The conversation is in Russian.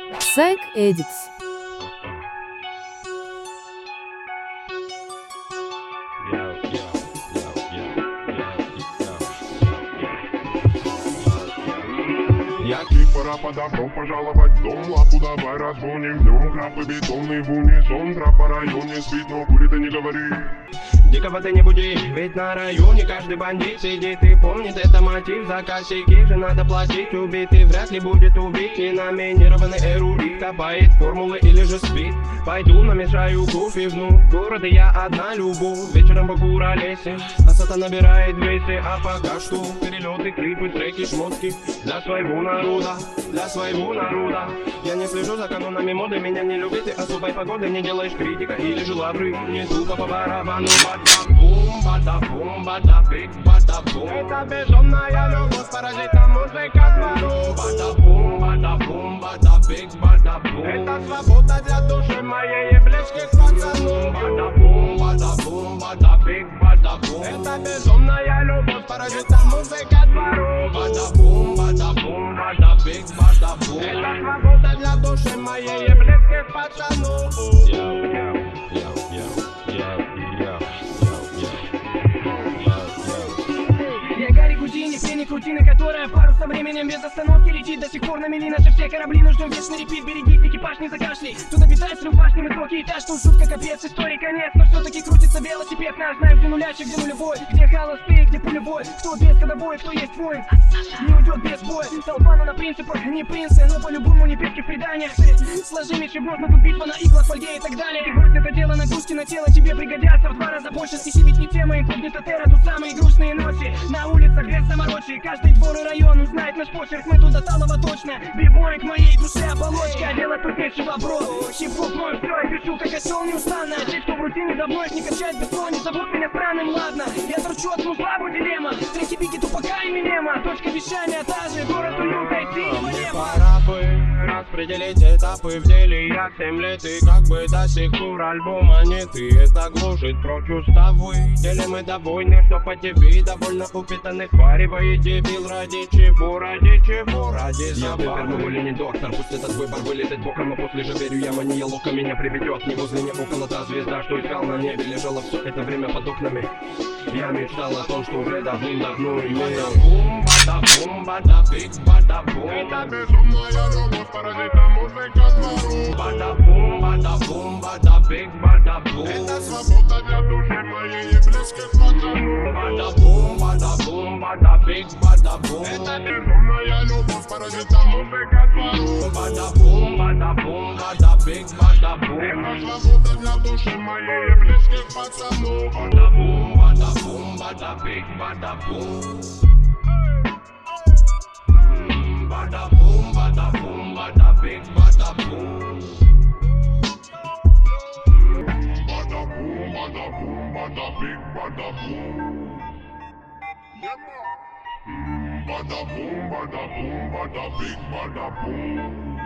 Psych Edits. Пора подобро пожаловать в дом. Лапу давай разгоним днем. Крапы бетонный в унисон. Трап по районе спит, но курит и не говори. Никого ты не буди, ведь на районе каждый бандит сидит и помнит это мотив. За косяки же надо платить, убитый вряд ли будет убит. Ненаминированный эрудит копает формулы или же спит. Пойду намешаю кофе в городе я одна любовь. Вечером по Куролесе Асата набирает 200. А пока что перелеты, клипы, треки, шмотки для своего народа, для своего народа. Я не слежу за канонами моды, меня не любит и особой погоды. Не делаешь критика или же лавры, не тупо по барабану. Бада-бум, бада-бум, бада-бик, бада-бум. Это безумная любовь, паразита музыка двору. Бада-бум, бада-бум, бада-бик, бада-бум. Это свобода для души моей и близких пацанов. Бада-бум, бада-бум, бада-бик, бада-бум. Это безумная любовь, паразита музыка двору. Бада-бум, бада-бум, бада-бик, бада-бум. Это свобода для души моей и близких пацанов. Крутина, которая пару со временем без остановки летит. До сих пор на мели наши все корабли нужен вечный репит. Берегись, экипаж не закашляй. Тут обитает срыв башни, высокий этаж. Тут шутка, капец, истории конец. Но все-таки крутится велосипед наш. Знаем, где нулячек, где нулевой. Где холостые, где пулевой. Кто без ходовой, кто есть воин, не уйдет без боя. Толпа, но на принципах, не принцы. Но по-любому не пешки в преданиях. Сложи меч и вновь, но тут битва на иглах, фольге и так далее. И брось это дело, нагрузки на тело тебе пригодятся. В 2 раза больше стихи, ведь не тема инкогнито терра. Тут самые грустные ночи. На улицах без заморочи. Каждый двор и район узнает наш почерк. Мы туда талого точно. Бибой к моей душе оболочка. Дело тут нечего, бро. Хип-хоп мой все, я пишу как осел неустанно. Те, кто в рутине давно их не качать без слова, не зовут меня странным, ладно. Я торчу одну слабую дилемма. Треки, беги, тупака и Минема. Точка вещания та же, город уюта и синего неба. Пора бы распределить этапы в деле. Я 7 лет и как бы до сих пор альбома нет. И это глушит прочь уставы. Делим мы до войны, что по тебе довольно упитанных варивает дебил. Ради чего, ради чего, ради забавы. Я выберу или не доктор, пусть этот выбор вылетит боком. Но после же верю я, мания лока меня приведет. Не возле, не около та звезда, что искал на небе. Лежала все это время под окнами. Я мечтал о том, что уже давным-давно имел. Бум, бада-бум, бада-бик, бада-бум. Это безумная любовь, паразита музыка двору. Бада-бум, бада-бум, бада-бик, бада-бум. Это свобода для души моей и близких пацанов. Бада-бум, бада-бум, бада-бик, бада-бум. Это безумная любовь, паразита музыка двору. Бада-бум, бада-бум, бада-бик, бада-бум. Это свобода для души моей и близких пацанов. Bada-boom, bada-boom, bada-big, bada-boom. Bada-boom, bada-boom, bada-big, bada-boom. Bada-boom, bada-boom, bada-big, bada-boom. Bada-boom, bada-boom, bada-big, bada-boom.